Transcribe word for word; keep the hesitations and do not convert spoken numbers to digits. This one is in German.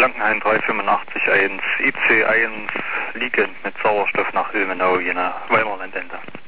Blankenhain drei acht fünf eins, I C eins liegend mit Sauerstoff nach Ilmenau, jener Weimarlandende.